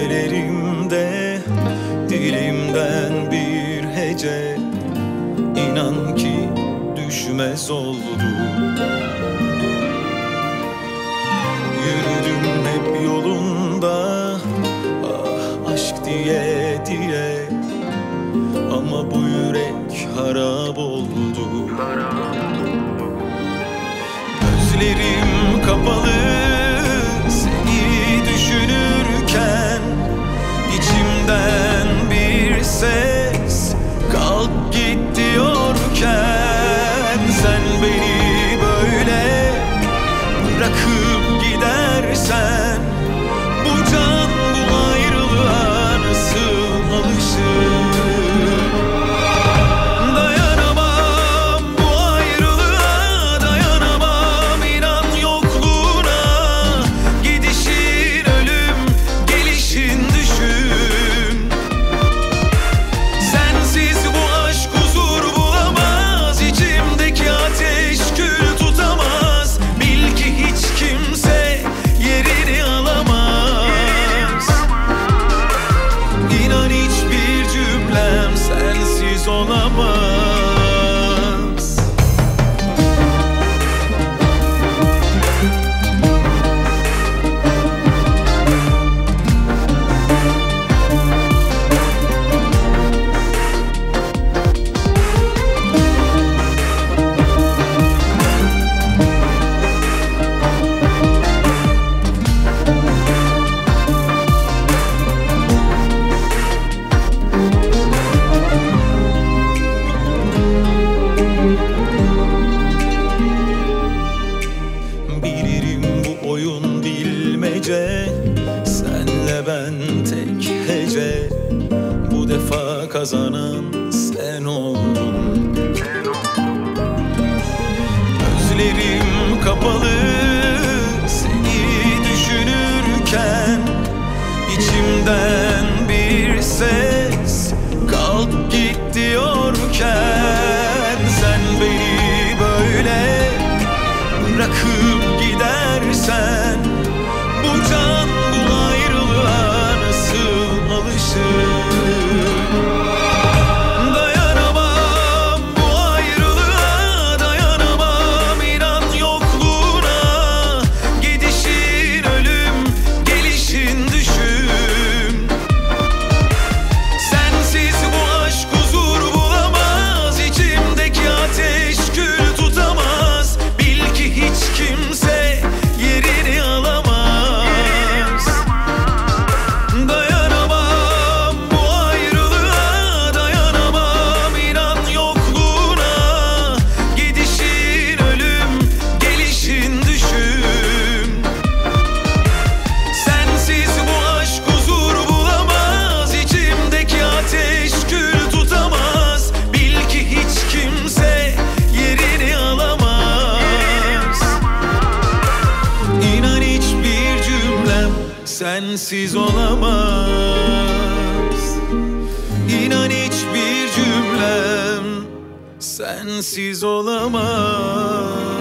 gecelerimde dilimden bir hece, İnan ki düşmez oldu. Yürüdüm hep yolunda, ah aşk diye diye, ama bu yürek harap oldu. Gözlerim kapalı seni düşünürken, içimden bir ses kalk git diyorken, sen beni böyle bırakıp gidersen, bu can bu ayrılığa nasıl alışır? Dayanamam bu ayrılığa, dayanamam inan yokluğuna. Gidişin ölüm, gelişin düşün. Sensiz bu aşk huzur bulamaz, içimdeki ateş kül tutamaz. Bil ki hiç kimse yerini alamaz. İnan hiçbir cümlem sensiz olamaz. Bilirim bu oyun bilmece, senle ben tek hece. Bu defa kazanan sen oldun. Gözlerim kapalı seni düşünürken, içimden bir ses kalk git diyorken, sen beni böyle bırakıp gidersen, bu can bu ayrılığa nasıl alışır? Dayanamam bu ayrılığa, dayanamam inan yokluğuna. Gidişin ölüm, gelişin düşün. Sensiz bu aşk huzur bulamaz, içimdeki ateş kül tutamaz. Bil ki hiç kimse yerini alamaz. Dayanamam bu ayrılığa, dayanamam inan yokluğuna. Gidişin ölüm, gelişin düşün. Sensiz bu aşk huzur bulamaz, içimdeki ateş kül tutamaz. Bil ki hiç kimse yerini alamaz. İnan hiçbir cümlem sensiz olamaz. İnan hiçbir cümlem sensiz olamaz.